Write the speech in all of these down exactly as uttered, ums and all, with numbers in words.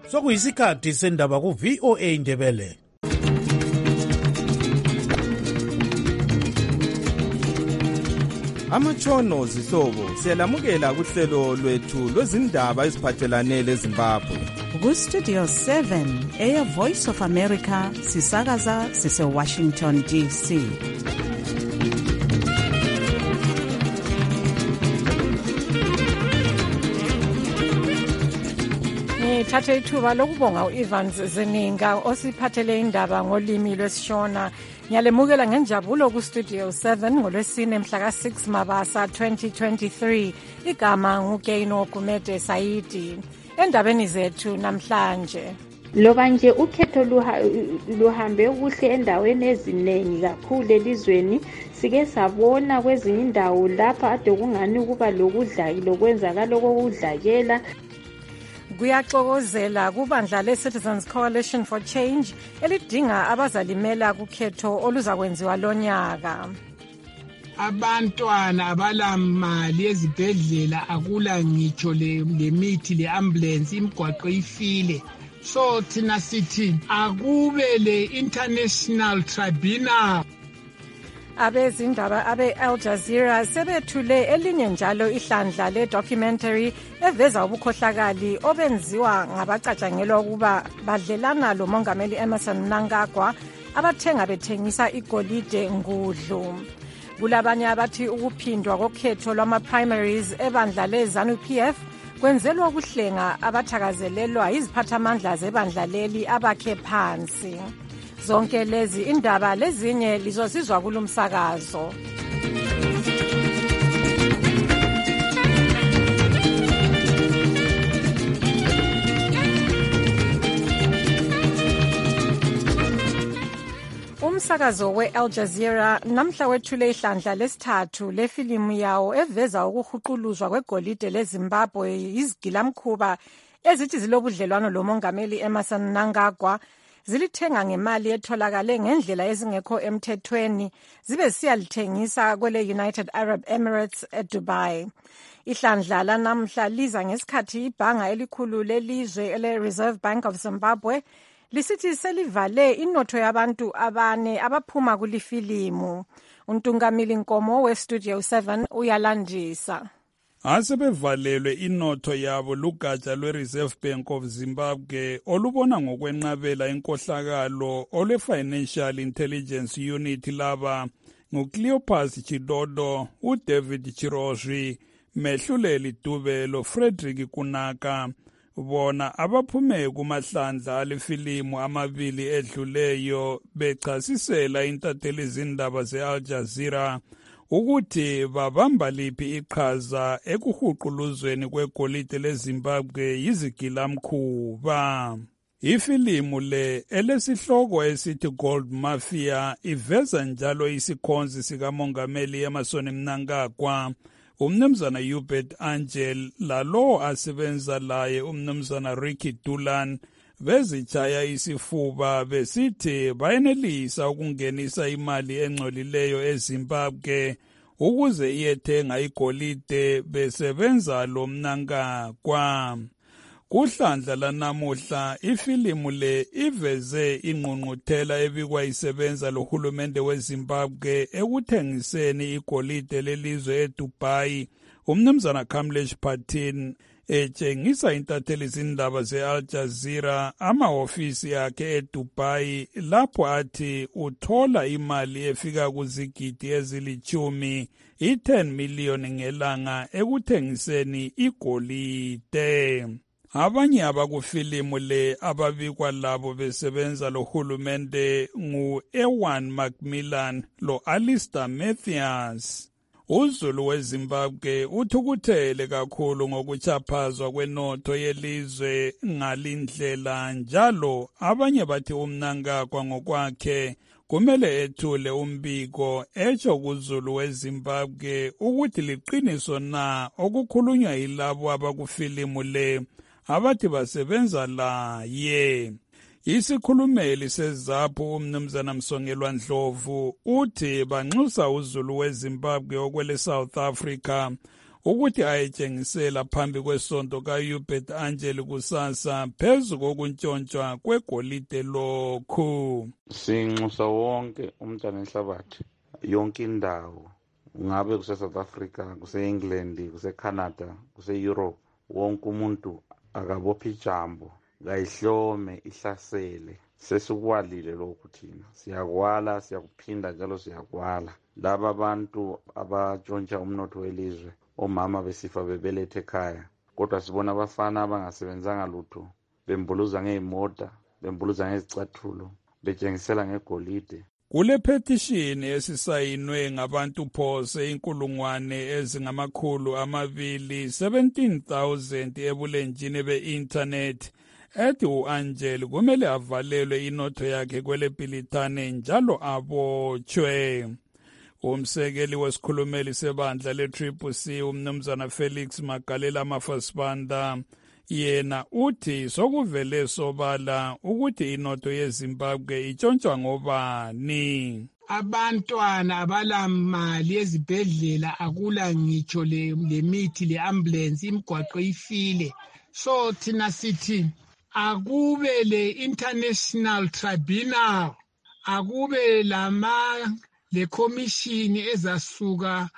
sokuyisikhathi sendaba ku-V O A Ndebele. Amatshono zihlobo siyalamukela kuhlelo lwethu lwezindaba eziphathelane leZimbabwe. Ku-Studio seven, Air Voice of America, sisakaza sise-Washington D C. Ngithathe ithuba lokubonga u-Evans Zeninga osiphathele indaba ngolimi lwesishona. Ngiyalemukela ngenjabulo ku-Studio seven ngolwesine mhla ka six Mabasa twenty twenty-three. Igama nguGaino Gumede Saidi. Endabeni zethu namhlanje, loba nje ukhetho luhambe kuhle endaweni eziningi kakhulu elizweni, sike sabona kwezinye indawo lapha ade kungani kuba lokudlaki lokwenzakala kokudlakela. Kuyaxokozela kubandla le-Citizens Coalition for Change elidinga abazalimela kukhetho oluzakwenziwa lonyaka. Abantwana abalamali ezibhedlela, akula ngitsho lemithi le-ambulance, imigwaqo ifile. So thina sithi akube le-International Tribunal. Abezindaba abe-Al Jazeera sebethule elinye njalo ihlandla le-documentary eveza ubukhohlakali obenziwa ngabacatshangelwa ukuba badlelana lo Mongameli Emmerson Mnangagwa abathenga bethengisa igolide ngudlu. Kulabanye abathi ukuphindwa kokhetho lwama-primaries ebandla le-ZANU P F kwenzelwa ukuhlenga abathakazelelwa iziphathamandla zebandla leli abakhe phansi. Zonke lezi indaba lezinye lizosizwa kulumsakazo. Umsakazo we-Al Jazeera namhla wethule ihlandla lesithathu lefilimu yawo eveza ukuhuquluzwa kwegolide leZimbabwe yizigilamkhuba ezithi zilobudlelwano loMongameli Emmerson Mnangagwa, zilithenga ngemali etholakale ngendlela ezingekho emthethweni zibe siyalithengisa kwele United Arab Emirates eDubai. Ihlandla lanamhla liza ngesikhathi ibhanga elikhulu lelizwe ele Reserve Bank of Zimbabwe lisithi selivale inotho yabantu abane abaphuma kulifilimu. Untungamili Nkomo we-Studio seven uyalandisa. Asebevalelwe inotho yabo lugatsha lwe-Reserve Bank of Zimbabwe olubona ngokwenqabela inkohlakalo olwe-Financial Intelligence Unit laba nguCleopas Chidodo, uDavid Chirozwi, Mehluleli Dube loFrederick Kunaka. Bona abaphume kumahlandla alefilimu amabili edluleyo bechasisela intatheli izindaba ze-Al Jazeera ukuthi babamba liphi iqhaza ekuhuquluzweni kwegolide leZimbabwe yizigilamkhuba. Ifilimu le elesihloko esithi Gold Mafia iveza njalo isikhonzi sikaMongameli Emmerson Mnangagwa, umnumzana Hubert Angel lalo asebenza laye umnumzana Ricky Dulan bezitshaya isifuba besithi bayenelisa ukungenisa imali engcolileyo eZimbabwe ukuze iyethenga igolide besebenza lo Mnangagwa. Kuhlandla lanamuhla ifilimu le iveze ingqungquthela ebikwa isebenza lohulumende weZimbabwe ekuthengiseni igolide lelizwe eDubai. Umnumzana Kamlesh Patil etshengisa intatheli izindaba ze-Al Jazeera amahofisi akhe eDubai lapho athi uthola imali efika kuzigidi ezilichumi i-ten million ngelanga ekuthengiseni igolide. Abanye abakufilimu le ababikwa labo besebenza lohulumende ngu-Ewan Macmillan lo-Alistair Mathias. UZulu weZimbabwe uthukuthele kakhulu ngokuchaphazwa kwenotho yelizwe ngalindlela njalo abanye bathi uMnangagwa ngokwakhe kumele ethule umbiko etsho kuZulu weZimbabwe ukuthi liqiniso na okukhulunywa yilabo abakufilimu le abathi basebenza laye. Isikhulumeli seZAPU umnumzana Msongelwa Ndlovu uthi banxusa uZulu weZimbabwe okwele South Africa ukuthi ayetshengisela phambi kwesonto kaHubert Angel kusasa phezu kokuntshontshwa kwegolide lokhu. Sinxusa wonke umntwana enhlabathi yonke indawo, ngabe kuse South Africa, kuse England, kuse Canada, kuse Europe, wonke umuntu akabopha ijambo kayihlome ihlasele. Sesikwalile lokhu thina, siyakwala, siyakuphinda njalo siyakwala. Laba abantu abatshontsha umnotho welizwe, omama besifa bebelethe ekhaya, kodwa sibona abafana abangasebenzanga lutho bembuluza ngezimota, bembuluza ngezicathulo, betshengisela ngegolide. Kule petition esisayinwe ngabantu phose inkulungwane ezingamakhulu amabili seventeen thousand ebulenjini be-internet ethi u-Angel kumele avalelwe inotho yakhe kwele bhilithane njalo abotshwe. Umsekeli wesikhulumeli sebandla le-Triple C umnumzana Felix Magalela Mafasibanda yena uthi sokuvele sobala ukuthi inotho yeZimbabwe itshontsha ngobani. Abantwana abalamali ezibhedlela akula ngitsho lemithi le-ambulance, imigwaqo ifile. So thina sithi akube le-international tribunal, akube lama le-commission ezasuka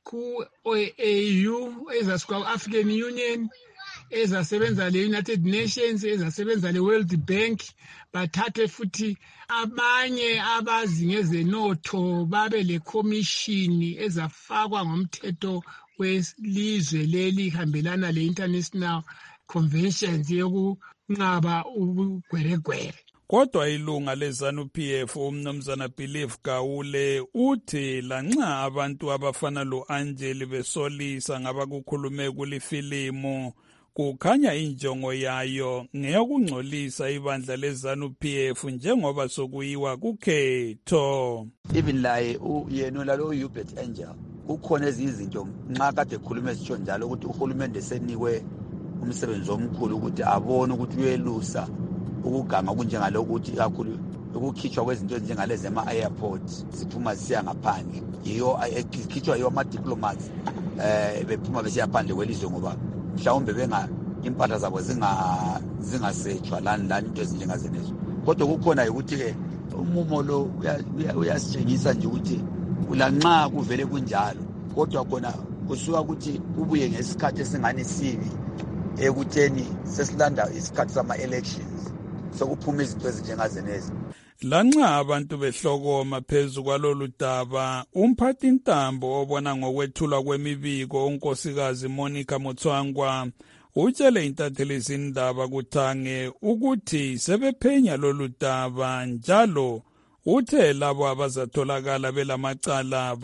ku-A U, ezasuka ku-African Union, ezasebenza le-United Nations, ezasebenza le-World Bank, bathathe futhi abanye abazi ngezenotho babe le-commission ezafakwa ngomthetho welizwe leli hambelana le-international conventions yokunqaba ubugweregwere. Kodwa ilunga leZANU-P F umnumzana Believe Gawule uthi lanxa abantu abafana lo-Angel besolisa ngabakukhulume kulifilimu, kukhanya injongo yayo ngeyokungcolisa ibandla leZANU-P F njengoba sokuyiwa kukhetho. Even laye yena lalo Hubert Angel kukhona ezinye izinto nxa kade ekhulume sitsho njalo ukuthi uhulumende senikwe umsebenzi omkhulu ukuthi abone ukuthi uyelusa ukuganga kunjengalokho ukuthi kakhulu ukukhitshwa kwezinto ezinjengalezi ema-airport ziphuma zisiya ngaphandle, yiyo ekhitshwa yiwo ama-diplomats eh bephuma besiya phandle kwelizwe ngoba mhlawumbe benga impahla zabo zingasetshwa lani lani into ezinjengazenezo. Kodwa kukhona ukuthi umumo lo uyasitshengisa nje ukuthi ulanxa kuvele kunjalo, kodwa khona kusuka ukuthi ubuye ngesikhathi esingani sibi ekutheni sesilanda isikhathi sama-elections, sokuphuma izinto ezinjengazenezi. Lanxa abantu behlokoma phezu kwalolu daba, umphathi ntambo obona ngokwethulwa kwemibiko unkosikazi Monica Mutswangwa utshele intatheli zindaba kuthange ukuthi sebephenya lolu daba njalo uthe labo abazatholakala belamacala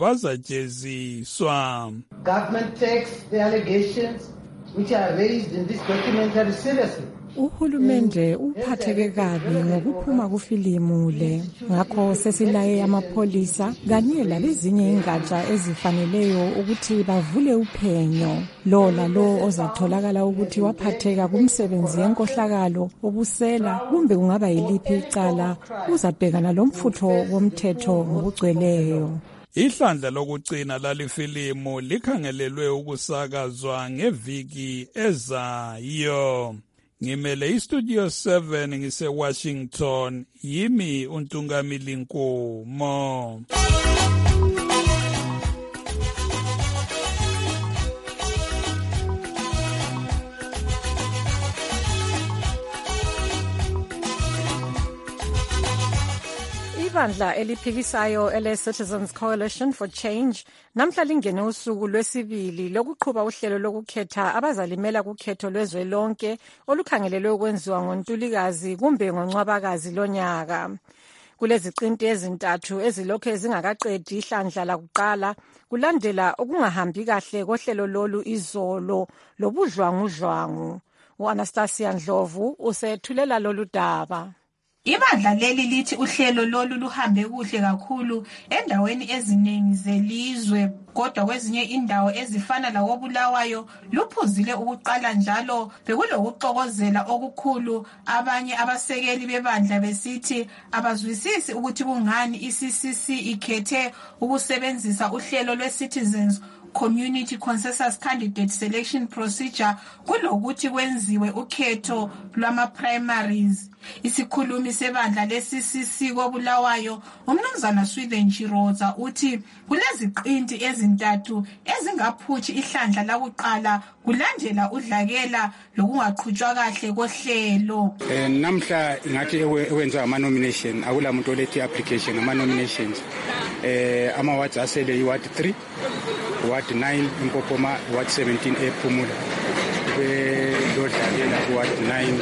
bazajeziswa. Government takes the allegations which are raised in this documentary seriously. Uhulumende uphatheke kabi ngokuphuma kufilimu le, ngakho sesilaye amapholisa kanye labezinye ingatsha ezifaneleyo ukuthi bavule uphenyo. Lo lalo ozatholakala ukuthi waphatheka kumsebenzi yenkohlakalo, ubusela kumbe kungaba yiliphi icala uzabhekana lomfutho womthetho ngokugcweleyo. Ihlandla lokucina lalifilimu likhangelelwe ukusakazwa ngeviki ezayo. Ngimele iStudio seven ngise Washington, yimi uNtungamili Nkomo. Ibandla eliphikisayo ele-Citizens Coalition for Change namhla lingene usuku lwesibili lokuqhuba uhlelo lokukhetha abazalimela kukhetho lwezwe lonke olukhangelelwe ukwenziwa ngoNtulikazi kumbe ngoNcwabakazi lonyaka. Kuleziqinti ezintathu ezilokhu zingakaqedi ihlandla lakuqala kulandela okungahambi kahle kohlelo lolu izolo lobudlwangudlwangu. U-Anastasia Ndlovu usethulela lolu daba. Ibandla leli lithi uhlelo lolu luhambe kuhle kakhulu endaweni eziningi zelizwe, kodwa kwezinye indawo ezifana lawoBulawayo luphuzile ukuqala njalo bekulokuxokozela okukhulu. Abanye abasekeli bebandla besithi abazwisisi ukuthi kungani i-C C C ikhethe ukusebenzisa uhlelo lwe-Citizens community consensus candidate selection procedure kulokuthi kwenziwe ukhetho lwama primaries. Isikhulumi sebandla le-C C C koBulawayo umnumzana Sweden Chiroza uthi kuleziqinti ezintathu ezingaphuthi ihlandla lakuqala kulandela udlakela lokungaqhutshwa kahle kohlelo. Eh namhla ngathi ekwenza ama nomination akula muntu olethe application ama nominations. Eh ama wards asele i ward three, ward nine Mpopoma, ward seventeen ePhumula. Be dodlakela ku ward nine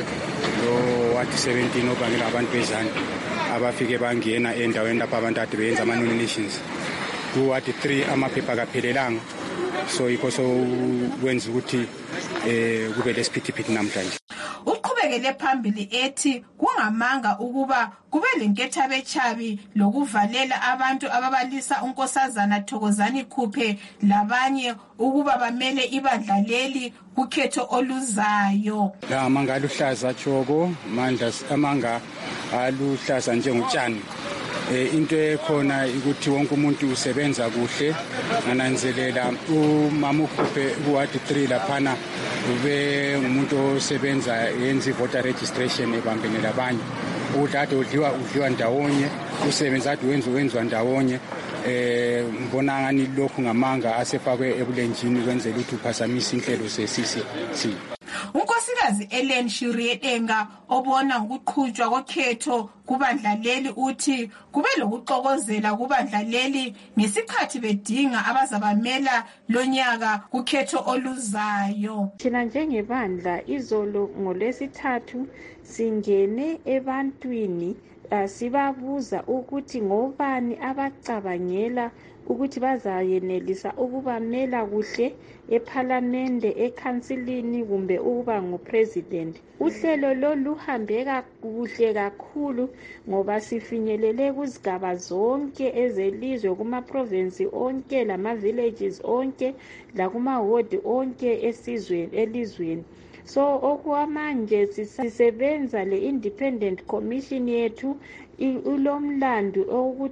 lo ward seventeen obangela abantu bezana abafike bangena endaweni lapha abantu ade benza ama nominations. Ku ward three amaphepha kaphelelanga, so yikho so kwenza ukuthi eh kube lesiphithiphithi namhlanje. Uqhubekele phambili ethi kungamanga ukuba kube lenkethabechabi lokuvalela abantu ababalisa unkosazana Thokozani Khuphe labanye ukuba bamele ibandla leli kukhetho oluzayo. La amanga aluhlaza tshoko, manda amanga aluhlaza njengotshani. Eh into ekhona ukuthi wonke umuntu usebenza kuhle, ngananzelela umama uKhuphe ku ward three laphana ube umuntu osebenza yenza voter registration ebambene labanye. Udade udliwa udliwa ndawonye, usebenza ade wenza wenzwa ndawonye. Eh ngibona ngani lokhu ngamanga asefakwe ebulenjini kwenzela ukuthi uphasamisa inhlelo se-C C C. Unkosikazi Ellen Shiriedenga obona ukuqhutshwa kokhetho kubandla leli uthi kube lokuxokozela kubandla leli ngesikhathi bedinga abazabamela lonyaka kukhetho oluzayo. Thina njengebandla izolo ngolwesithathu singene ebantwini sibabuza ukuthi ngobani abacabangela ukuthi bazayenelisa ukubamela kuhle eParliament, eCouncilini kumbe ukuba ngupresident. Uhlelo loluhambe kakuhle kakhulu ngoba sifinyelele kuzigaba zonke ezelizwe, kuma province onke lama villages onke lakuma ward onke esizweni elizweni. So okwamanje sisebenza le independent commission yethu ulomlando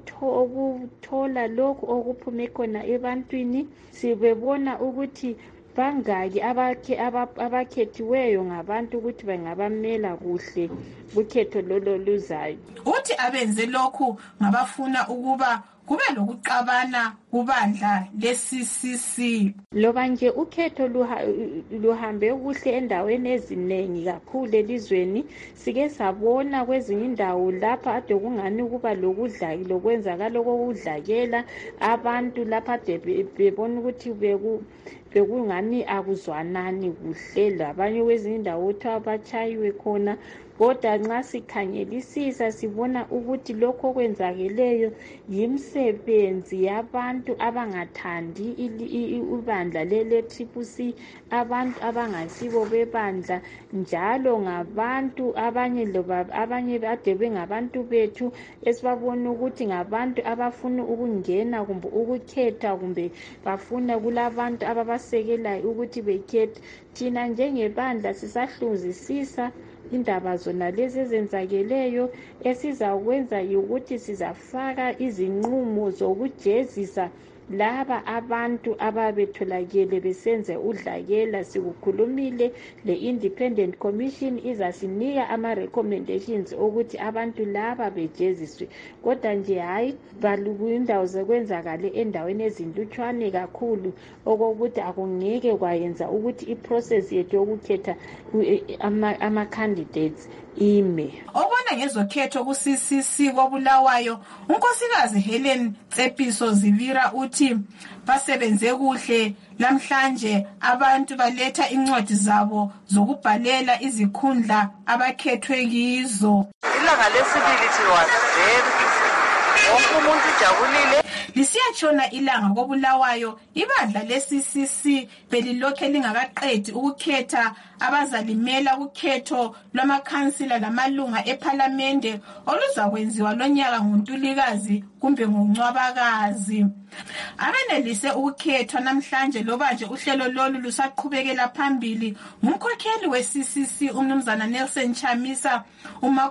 okuthola lokho okuphume khona ebantwini. Sibebona ukuthi bangaki abakhe abakhethiweyo ngabantu ukuthi bangabamela kuhle kukhetho lolo luzayo. Uthi abenze lokhu ngabafuna ukuba kube lokuqabana kubandla le-C C C. Loba nje ukhetho luhambe kuhle endaweni eziningi kakhulu elizweni, sike sabona kwezinye indawo lapha ade kungani kuba lokudlaki lokwenzakala kokudlakela abantu lapha ade bebona ukuthi beku bekungani akuzwanani kuhle labanye kwezinye indawo uthi abachayiwe khona. Kodwa nxa sikhangelisisa sibona ukuthi lokho kwenzakeleyo yimsebenzi yabantu abangathandi ibandla le-T P C, abantu abangasibo bebandla, njalo ngabantu abanye loba abanye bade bengabantu bethu esibabona ukuthi ngabantu abafuna ukungena kumbe ukukhetha kumbe bafuna kulabantu ababasekelayo ukuthi bekhethe. Thina njengebandla sisahluzisisa indaba zona lezi ezenzakeleyo, esizakwenza ukuthi sizafaka izinqumo zokujezisa laba abantu ababetholakele besenze udlakela. Sikukhulumile le independent commission izasinika ama recommendations ukuthi abantu laba bejeziswe, kodwa nje hayi baluku indawo zokwenzakala endaweni ezintutshwane kakhulu okokuthi akungeke kwayenza ukuthi iprocess yethu yokukhetha ama, ama candidates ime. Obona ngezokhetho ku-C C C koBulawayo unkosikazi Helen Tsepiso Zivira uthi basebenze kuhle namhlanje abantu baletha incwadi zabo zokubhalela izikhundla abakhethwe kizo. Ilanga lesibili was very peaceful. Wonke umuntu ujabulile. Lisiyatshona ilanga koBulawayo ibandla le-C C C belilokhe lingakaqedi ukukhetha abazalimela ukhetho lwamakhansila lamalunga eParliament oluzakwenziwa lonyaka ngoNtulikazi kumbe ngoNcwabakazi. Abenelise ukukhethwa namhlanje loba nje uhlelo lolu lusaqhubekela phambili ngumkhokheli we-C C C umnumzana Nelson Chamisa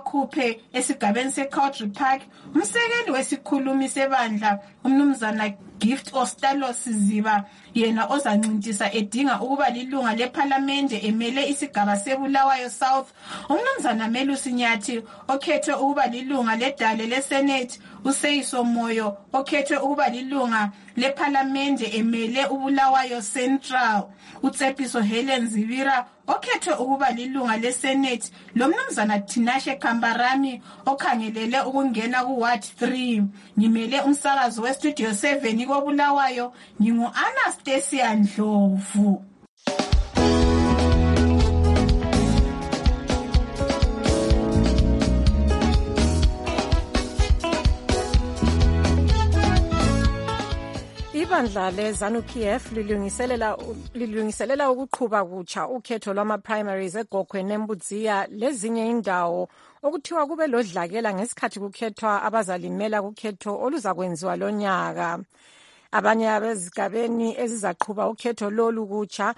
uMakhuphe esigabeni se-Cowdrey Park, umsekeli wesikhulumi sebandla umnumzana Gift Ostalos Ziba yena ozancintisa edinga ukuba lilunga lephalamende emele isigaba seBulawayo South. Umnumzana Melusi Nyathi okhethwe ukuba lilunga ledale leSenate, uSeyiso Moyo okhethwe ukuba lilunga lephalamende emele uBulawayo Central, uTsepiso Helen Zibira okhethwe ukuba lilunga leSenate, lo mnumzana Tinashe Kambarami okhangelele ukungena kuWard three. Ngimele umsakazo weStudio seven koBulawayo, ngingu Anastasia Ndlovu. Ibandla leZANU-P F lilungiselela lilungiselela ukuqhuba kutsha ukhetho lwama-primaries eGokhwe neMbudziya lezinye indawo okuthiwa kube lodlakela ngesikhathi kukhethwa abazalimela kukhetho oluzakwenziwa lonyaka. Abanye abezigabeni ezizaqhuba ukhetho lolu kutsha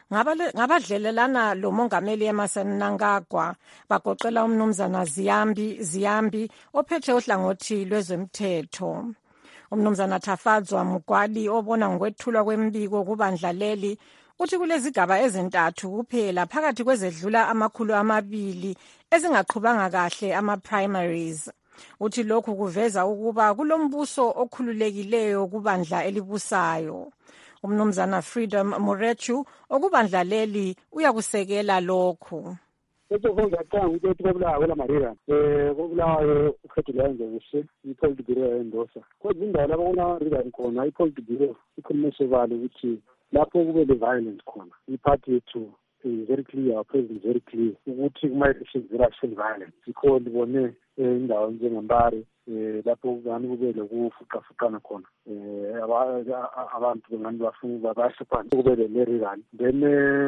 ngabadlelelana lomongameli Emmerson Mnangagwa, bagoqela umnumzana Ziyambi Ziyambi ophethe uhlangothi lwezomthetho. Umnumzana Thafadzwa Mugwadi obona ngokwethulwa kwembiko kubandla leli uthi kulezigaba ezintathu kuphela phakathi kwezedlula amakhulu amabili ezingaqhubanga kahle ama-primaries. Uthi lokhu kuveza ukuba kulombuso okhululekileyo kubandla elibusayo. Umnumzana Freedom Murechu okubandla leli uyakusekela lokhu. Eto konga tangu ukuthi kobulawa la marira eh kobulawa ukhetho lenze kuhle ipolitiki bureau endosa kodwa indawo lapho kuna rira khona ipolitiki bureau ikhulumiswe valo ukuthi lapho kube le violence khona iparty yethu is very clear, our president is very clear ukuthi kuma elections there are violence because libone indawo njengembari lapho ngani kube lokufuqafuqana khona eh abantu bengani bafuna basiphansi kube le rirani then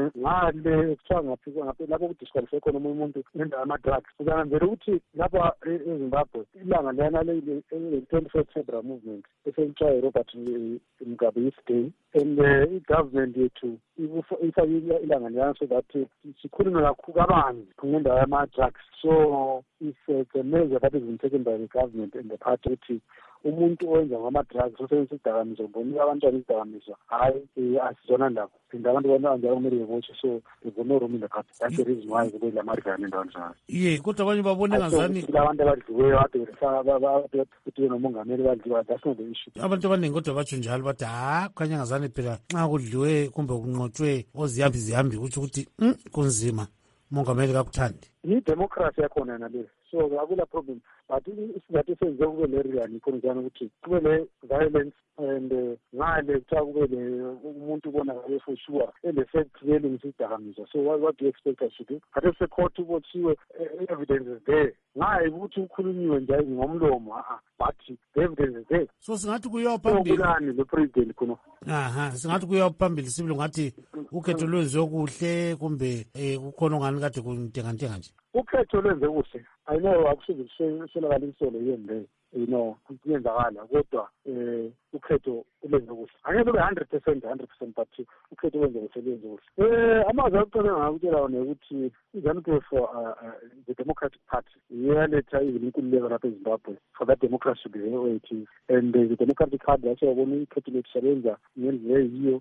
ngale kuthiwa ngaphi ngaphi lapho kudisqualify khona umuntu nendawo ama-drugs kukanzela ukuthi lapha eZimbabwe ilanga lana le twenty-fourth February movement esentshwayo Robert Mugabe yesterday and i-government yethu ifake ilanga lana so that sikhulume kakhulu kabanzi ngendawo yama-drugs. So it's a measure that has been taken by the government and the party ukuthi umuntu owenza ngama-drugs osebenzisa izidakamizwa ubonika abantwana izidakamizwa hayi asizona ndaba phinda abantu banjalo kumele bebotshe so there's no room in the party. That's the reason why kube lamarigane endaweni njalo. Ye kodwa abanye babone ngazani abantu abadliweyo ade ukuthi nomongameli badliwa, that's not the issue. Abantu abaningi kodwa batsho njalo bathi ha khanya ngazani phela nxa kudliwe kumbe kunqotshwe ozihambi zihambi kuthi ukuthi kunzima umongameli kakuthandi. Yi-democracy yakhona nale so akula problem but isizathu esenze kube le riyani khona njani ukuthi kube le violence and ngale kuthiwa kube le umuntu ubona ngabe for sure ele-fact yelungisa izidakamizwa. So what, what do you expect us to do? Kade secourt ubothiwe evidence is there ngaye ukuthi ukhulunyiwe nje ngomlomo but the evidence is there. So singathi kuyiwa phambili kulani le president khona aha singathi kuyiwa phambili sibili ngathi ukhetho lwenziwe kuhle kumbe kukhona ngani kade kuntengantenga nje ukhetho lwenze kuhle. I know akusizi kusolakala insolo yende you know kuyenzakala kodwa eh ukhetho ulenze kuhle angeke kube one hundred percent one hundred percent but ukhetho wenze kuhle lenze kuhle. Eh amazwi akuqala ngakutshela wona ukuthi izanike for the Democratic Party iyaletha izinkululeko lapha eZimbabwe for that democracy to be the way it is and the Democratic Party yasebona ikhetho lesebenza ngendlela eyiyo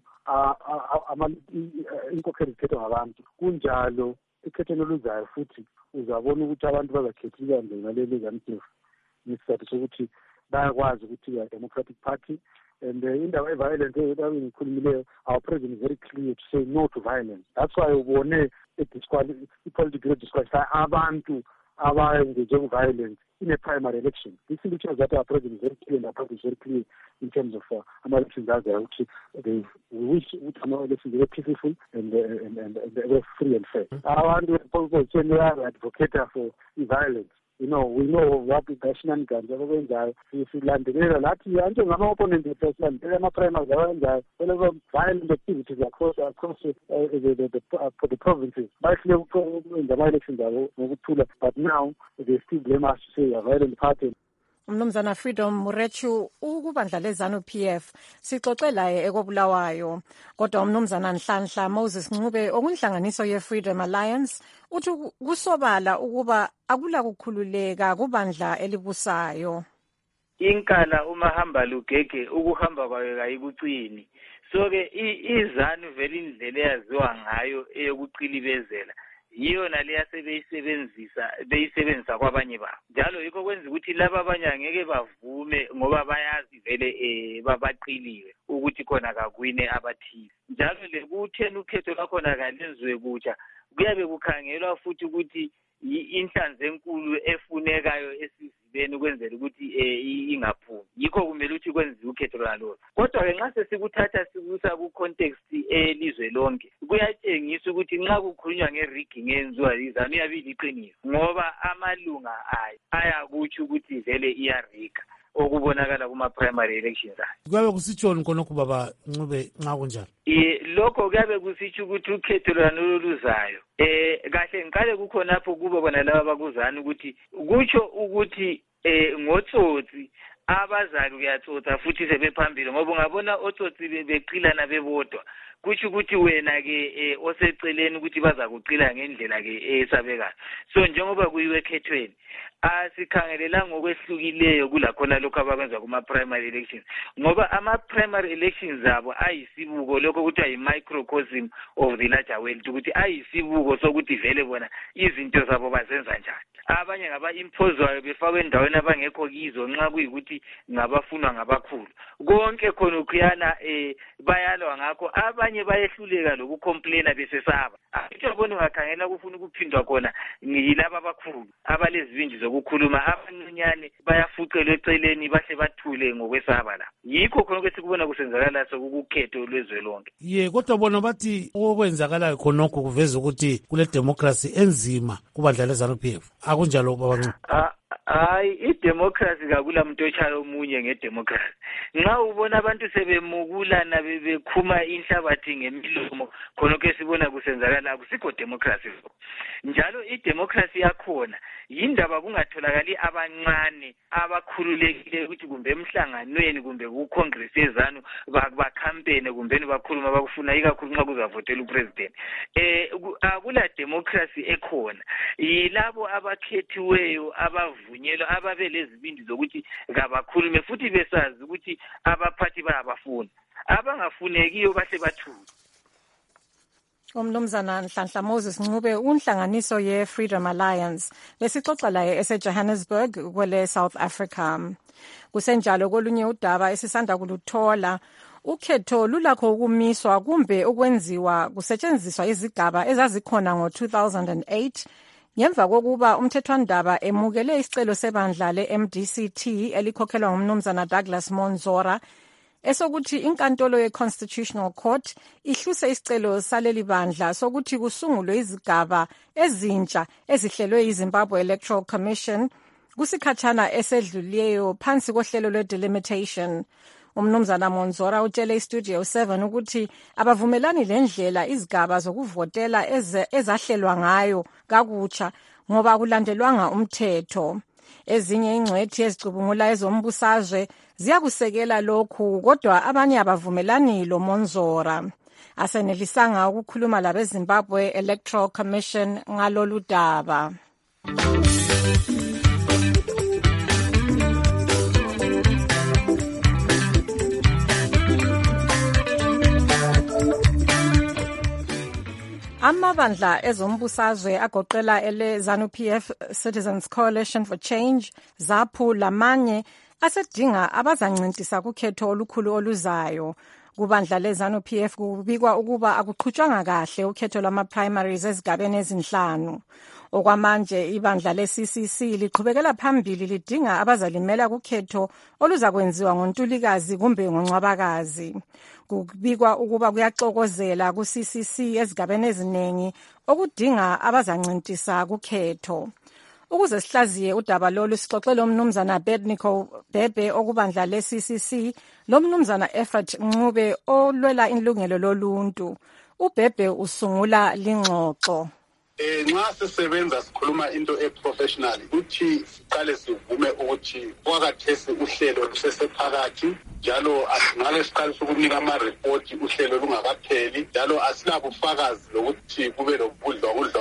ama inkokheli ikhetho ngabantu kunjalo ikhetho oluzayo futhi uzabona ukuthi abantu bazakhethika njengaleli ZANU-P F ngisizathu sokuthi bayakwazi ukuthi ya Democratic Party and indawo eviolence engikhulumileyo our president is very clear to say no to violence. That's why ubone i-political disqualify abantu abayengeje violence in a primary election. This indicates that our president is very clear and our president is very clear in terms of uh, our elections as well. They wish our elections were peaceful and, uh, and, and, and they were free and fair. Our people advocate for violence. You know, we know what the national guns are going to do. If you land together, that's the answer. I'm not opponent to the president. They're not primary. They're whenever violent activities across across uh, the the, the, uh, the provinces. But in the elections, but now they still blame us to say a violent party. Umnumzana Freedom Murechu ukubandla leZANU-P F sixoxe laye ekobulawayo kodwa umnumzana Nhlanhla Moses Ncube okunhlanganiso ye-Freedom Alliance uthi kusobala ukuba akula kukhululeka kubandla elibusayo. inkala uma hamba lugege ukuhamba kwayo kayikucini. So ke izanu vele indlela eyaziwa ngayo eyokuqilibezela yiyona leya sebeyisebenzisa beyisebenzisa kwabanye babo. Njalo yikho kwenza ukuthi laba abanye angeke bavume ngoba bayazi vele eh babaqiliwe ukuthi khona kakwine abathile. Njalo lekuthena ukhetho lwakhona kalenziwe kutsha kuyabe kukhangelwa futhi ukuthi inhlanzi enkulu efunekayo esizibeni ukwenzela ukuthi ingaphumi. Yikho kumele ukuthi kwenziwe ukhetho lwalo. Kodwa ke nxa sesikuthatha sikusa ku context elizwe lonke kuyatshengisa ukuthi nxa kukhulunywa nge-rigging enziwa yizanu iyabili iqiniso ngoba amalunga ayo ayakutsho ukuthi vele iyariga okubonakala kuma-primary elections ayo. Kuyabe kusitshoni khonokho baba Ncube nxa kunjalo? Eh lokho kuyabe kusitsho ukuthi ukhetho lwalo luzayo eh kahle ngiqale kukhonapho kubo bona laba bakuzana ukuthi kutsho ukuthi eh ngotsotsi abazali kuyatsotsa futhi sebephambili ngoba ungabona otsotsi beqilana bebodwa kutsho ukuthi wena ke oseceleni ukuthi baza kuqila ngendlela ke esabekayo. So njengoba kuyiwe ekhethweni asikhangelela ngokwehlukileyo kulakhona lokho abakwenza kuma primary elections ngoba ama primary elections zabo ayisibuko lokho kuthiwa yi microcosm of the larger world ukuthi ayisibuko sokuthi vele bona izinto zabo bazenza njani. Abanye ngaba impozwayo befakwe endaweni abangekho kizo nxa kuyikuthi ngabafunwa ngabakhulu konke khona ukuyana eh bayalwa ngakho abanye bayehluleka lokucomplaina besesaba. Akubona ungakhangela kufuna ukuphindwa khona ngilaba abakhulu abalezibindi zokukhuluma abancinyane bayafuqelwa eceleni bahle bathule ngokwesaba la. Yikho khona ukuthi kubona kusenzakala sokukhetho lwezwe lonke. Ye kodwa bona bathi okwenzakalayo khonokho kuveza ukuthi kule democracy enzima kubandla leZANU P F. Akunjalo baba Ncube? Hayi idemocracy kakula muntu otshala omunye ngedemocracy. Nxa ubona abantu sebemukulana bebekhuma inhlabathi ngemilomo khonokho esibona kusenzakala akusikho democracy. Njalo idemocracy yakhona yindaba kungatholakali abancane abakhululekile ukuthi kumbe emhlanganweni kumbe ku Congress yeZANU ba campaign kumbe bakhuluma bakufuna ikakhulu nxa kuzavotela upresident. Eh akula democracy ekhona. Yilabo abakhethiweyo abavunyelwa ababelezibindi zokuthi ngabakhulume futhi besazi ukuthi abaphathi bayabafuna abangafunekiyo bahle bathule. Umnumzana Nhlanhla Moses Ncube unhlanganiso ye Freedom Alliance besixoxa laye ese Johannesburg kwele South Africa. Kusenjalo kolunye udaba esisanda kuluthola ukhetho lulakho ukumiswa kumbe ukwenziwa kusetshenziswa izigaba ezazikhona ngo two thousand eight ngemva kokuba umthethwandaba emukele isicelo sebandla le M D C T elikhokhelwa ngumnumzana Douglas Monzora esokuthi inkantolo ye Constitutional Court ihluse isicelo saleli bandla sokuthi kusungulwe izigaba ezintsha ezihlelwe yiZimbabwe Electoral Commission kusikhatshana esedlulileyo phansi kohlelo lwe delimitation. Umnumzana Monzora utshele iStudio seven ukuthi abavumelani lendlela izigaba zokuvotela ezahlelwa ngayo kakutsha ngoba kulandelwanga umthetho. Ezinye ingcwethi ezicubungula ezombusazwe ziyakusekela lokhu kodwa abanye abavumelani lo Monzora. Asenelisanga ukukhuluma labeZimbabwe Electoral Commission ngalolu daba. Amabandla ezombusazwe agoqela ele ZANU P F Citizens Coalition for Change ZAPU lamanye asedinga abazancintisa kukhetho olukhulu oluzayo. Kubandla leZANU P F kubikwa ukuba akuqhutshwanga kahle ukhetho lwama primaries ezigabeni ezinhlanu. Okwamanje ibandla le-C C C liqhubekela phambili lidinga abazalimela kukhetho oluzakwenziwa ngoNtulikazi kumbe ngoNcwabakazi. Kubikwa ukuba kuyaxokozela ku-C C C ezigabeni eziningi okudinga abazancintisa kukhetho. Ukuze sihlaziye udaba lolu sixoxele umnumzana Bednico Bebe okubandla le-C C C lomnumzana Effort Ncube olwela ilungelo loluntu. uBebe usungula lingxoxo. Eh nxa sisebenza sikhuluma into eprofessional uthi siqale sivume ukuthi kwakathesi uhlelo lusesephakathi njalo asingale siqale ukunika ama report uhlelo lungakapheli njalo asinabufakazi lokuthi kube lokudlwa kudlwa nxa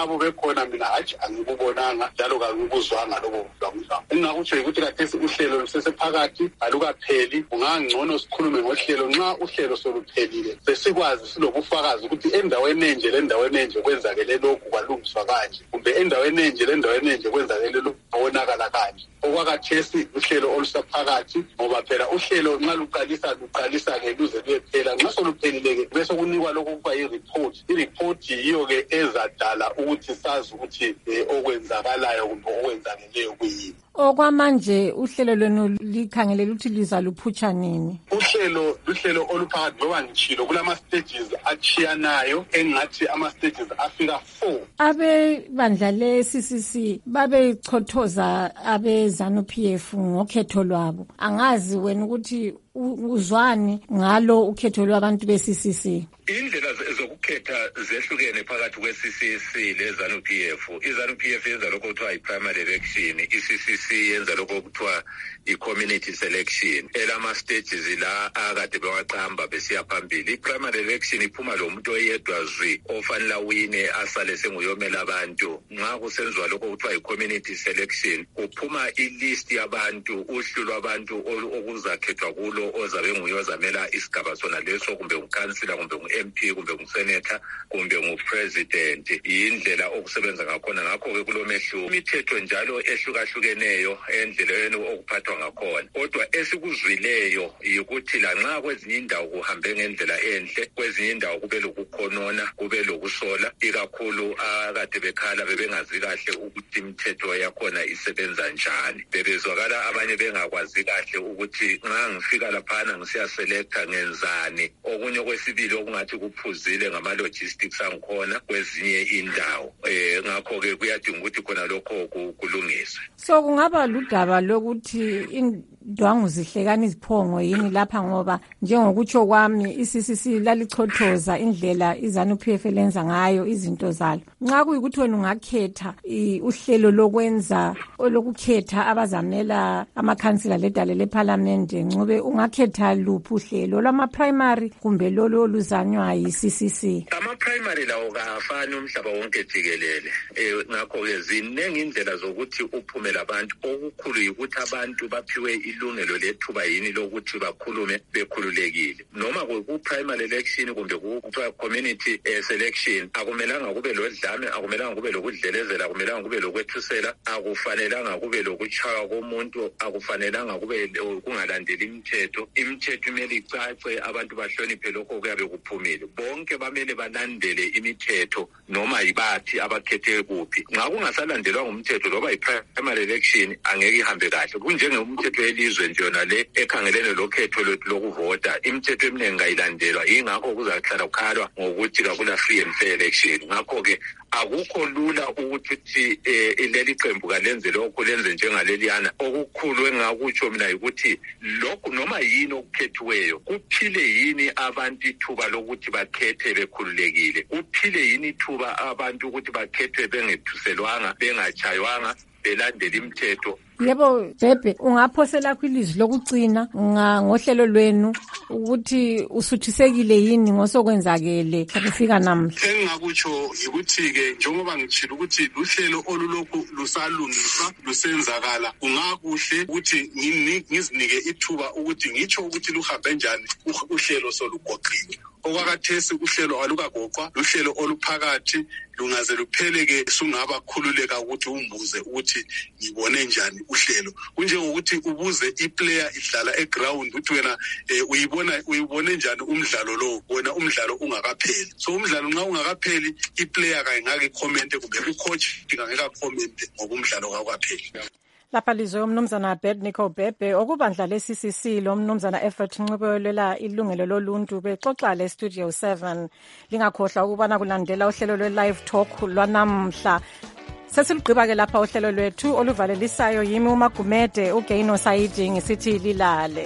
ngabo bekhona mina hatshi angikubonanga njalo kangikuzwanga lokho kudlangudlanga. Engingakutsho ukuthi kathesi uhlelo lusesephakathi alukapheli, kungangcono sikhulume ngohlelo nxa uhlelo soluphelile sesikwazi silobufakazi ukuthi endaweni enje lendaweni enje kwenzakele lokhu kwalungiswa kanje, kumbe endaweni enje lendaweni enje kwenzakele lokhu kwabonakala kanje. Okwakathesi uhlelo olusaphakathi ngoba phela uhlelo nxa luqalisa luqalisa-ke luze luyephela. Nxa soluphelile-ke bese kunikwa lokhu kuba yi-report. I-report yiyo-ke ezadala ukuthi sazi ukuthi um okwenzakalayo kumbe okwenzakeleyo kuyini. Okwamanje uhlelo lwenu likhangelela ukuthi liza luphutsha nini? Uhlelo luhlelo oluphakathi ngoba ngitshilo kulama-stages achiyanayo engathi ama-stages afika four. Abebandla le-C C C babechothoza abe-ZANU-P F ngokhetho lwabo. Angazi wena ukuthi uzwani ngalo ukhetho lwabantu be-C C C? Indlela zokukhetha zehlukene phakathi kwe-C C C le-ZANU-P F. I-ZANU-P F yenza lokho kuthiwa i-primary election, i-C C C yenza lokho kuthiwa i-community selection. Elama-stages la akade bewaqamba besiya phambili. I-primary election iphuma lo muntu oyedwa zwi ofanele wine asale senguyomela abantu. Nxa kusenziwa lokho kuthiwa i-community selection kuphuma i-list yabantu, uhlu lwabantu okuzakhethwa kulo ozabe nguyozamela isigaba sona leso, kumbe ukansila kumbe ngu-M P kumbe ngu-senator kumbe ngu-president. Yindlela okusebenza ngakhona. Ngakho-ke kulomehluko imithetho njalo ehlukahlukeneyo endleleni okuphathwa ngakhona. Kodwa esikuzwileyo yikuthi lanxa kwezinye indawo kuhambe ngendlela enhle, kwezinye indawo kube lokukhonona, kube lokusola, ikakhulu akade bekhala bebengazi kahle ukuthi imithetho yakhona isebenza njani. Bebezwakala abanye bengakwazi kahle ukuthi nxa ngifika laphana ngisiyaselecta ngenzani. Okunye kwesibili okungathi kuphuzile ngama-logistics angikhona kwezinye indawo. Eh ngakho-ke kuyadinga ukuthi khona lokho kulungiswe. So kungaba ludaba lokuthi indwangu zihlekana iziphongo yini lapha, ngoba njengokutsho kwami i-C C C lalichothoza indlela i-ZANU-P F lenza ngayo izinto zalo. Nxa kuyikuthi wena ungakhetha uhlelo lokwenza olokukhetha abazamela amakhansila ledale lephalamende, ngcobe ungakhetha luphi uhlelo lwama-primary kumbe lolo oluzanywa yi-C C C? Ama-primary lawo kafani umhlaba wonke jikelele. Eh ngakho-ke ziningi indlela zokuthi uphume labantu. Okukhulu yikuthi abantu baphiwe ilungelo lethuba yini lokuthi bakhulume bekhululekile. Noma ku-primary election kumbe ku-community selection akumelanga kube lodlame, akumelanga kube lokudlelezela, akumelanga kube lokwethusela, akufanelanga kube lokutshaywa komuntu, akufanelanga kube kungalandeli imithetho. Imithetho imele icace, abantu bahloniphe lokho kuyabe kuphumile. Bonke bamele balandele imithetho noma yibathi abakhethe kuphi. Nxa kungasalandelwa ngumthetho loba i-primary election angeke ihambe kahle. Kunjengemthetho elizwe nje yona le ekhangelene lokhetho lokuvota, imithetho eminingi ngayilandelwa. Yingakho kuzahlala kukhalwa ngokuthi kakula free and fair election. Ngakho-ke akukho lula ukuthi leli qembu kalenze lokho lenze njengaleliyana. Okukhulu engakutsho mina ukuthi lokho noma yini okukhethiweyo kuphile yini abantu ithuba lokuthi bakhethe bekhululekile, kuphile yini ithuba abantu ukuthi bakhethe bengethuselwanga, bengachaywanga, belandela imithetho. Yebo Bhebhe, ungaphosela kwilizwi lokugcina ngohlelo lwenu ukuthi usuthisekile yini ngosokwenzakele kufika namhla? Engakutsho yikuthi-ke njengoba ngitshilo ukuthi luhlelo olulokhu lusalungiswa lusenzakala, kungakuhle ukuthi ngizinike ithuba ukuthi ngitsho ukuthi luhambe njani uhlelo solugoqiwe. Okwakathesi uhlelo alukagoqwa, luhlelo oluphakathi, lungaze luphele-ke sungabakhululeka ukuthi umbuze ukuthi ngibone njani uhlelo. Kunjengokuthi ubuze iplayer idlala eground ukuthi wena uyibona uyibone njani umdlalo lo, wena umdlalo ungakapheli. So umdlalo nxa ungakapheli iplayer kayingake comment kumbe ucoach ngeke comment ngoba umdlalo kapheli. Lapha lizwe umnumzana Abednego Bhebhe okubandla le-C C C lo mnumzana Effort Nqubelwela ilungelo loluntu bexoxa le Studio seven. Lingakhohlwa ukubana kulandela uhlelo lwe-live talk lwanamhla. Sesilugqiba ke lapha uhlelo lwethu oluvalelisayo yimi uMagumede uGaino Saidi ngisithi lilale.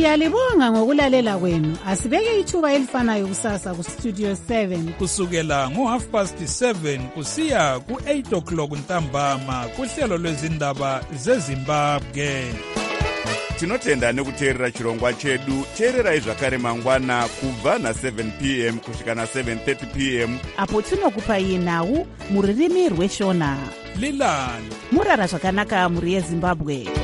Siyalibonga ngokulalela kwenu. Asibeke ithuba elifanayo kusasa ku Studio seven kusukela ngo half past seven kusiya ku eight o'clock ntambama kuhlelo lwezindaba zeZimbabwe. Tinotenda nekuteerera chirongwa chedu. Teererai zvakare mangwana kubva na seven p m kusvika na seven thirty p m apo tinokupai nhau muririmi rweshona. Lilani murara zvakanaka muri yeZimbabwe.